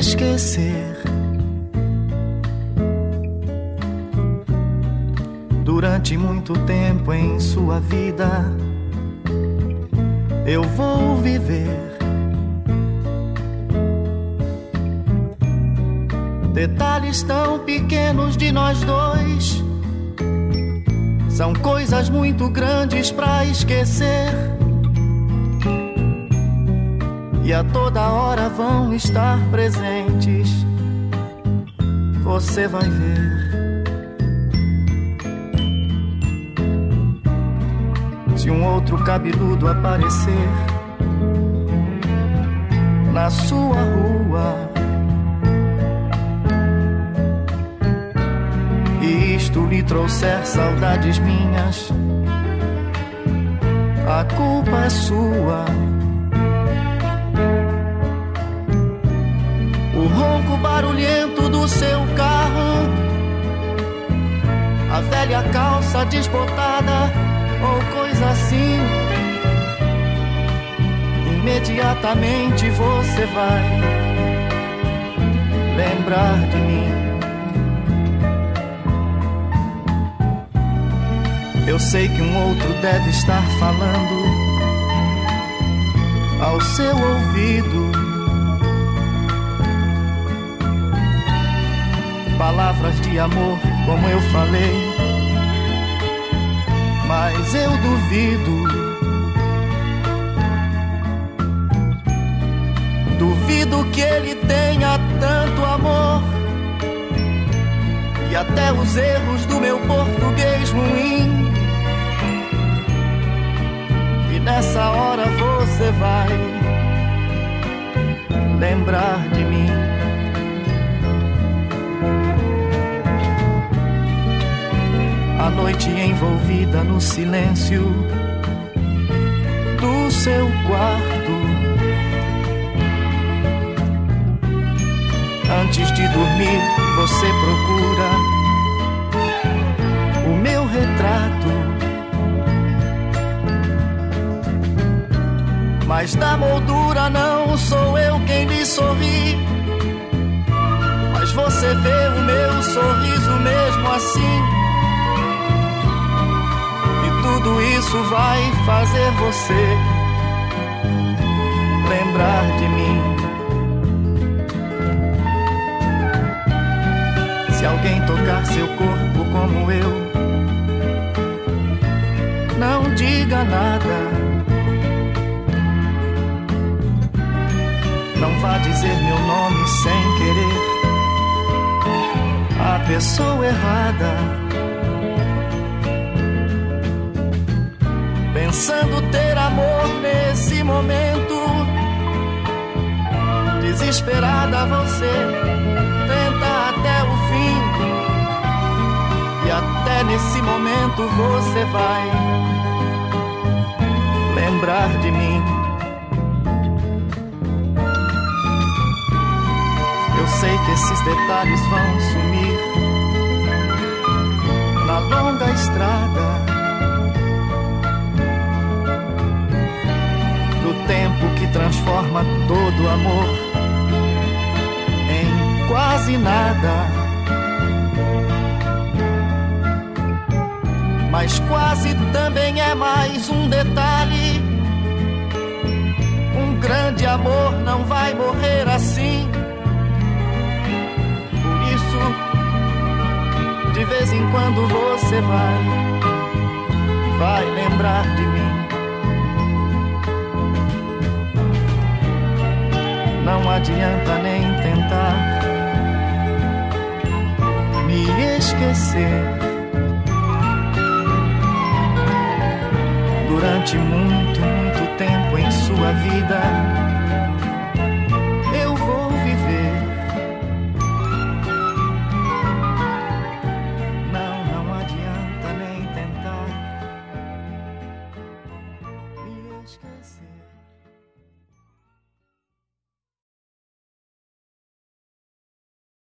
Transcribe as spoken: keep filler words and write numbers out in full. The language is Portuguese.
esquecer. Durante muito tempo em sua vida, eu vou viver. Detalhes tão pequenos de nós dois são coisas muito grandes pra esquecer. E a toda hora vão estar presentes. Você vai ver. Se um outro cabeludo aparecer na sua rua e isto lhe trouxer saudades minhas, a culpa é sua. O ronco barulhento do seu carro, a velha calça desbotada ou coisa assim, imediatamente você vai lembrar de mim. Eu sei que um outro deve estar falando ao seu ouvido palavras de amor, como eu falei, mas eu duvido. Duvido que ele tenha tanto amor. E até os erros do meu português ruim, e nessa hora você vai lembrar de mim. A noite envolvida no silêncio do seu quarto, antes de dormir você procura o meu retrato, mas da moldura não sou eu quem lhe sorri, mas você vê o meu sorriso mesmo assim. Tudo isso vai fazer você lembrar de mim. Se alguém tocar seu corpo como eu, não diga nada. Não vá dizer meu nome sem querer a pessoa errada. Pensando ter amor nesse momento, desesperada você tenta até o fim, e até nesse momento você vai lembrar de mim. Eu sei que esses detalhes vão sumir na longa estrada tempo que transforma todo amor em quase nada. Mas quase também é mais um detalhe. Um grande amor não vai morrer assim. Por isso, de vez em quando você vai, vai lembrar de mim. Não adianta nem tentar me esquecer. Durante muito, muito tempo em sua vida,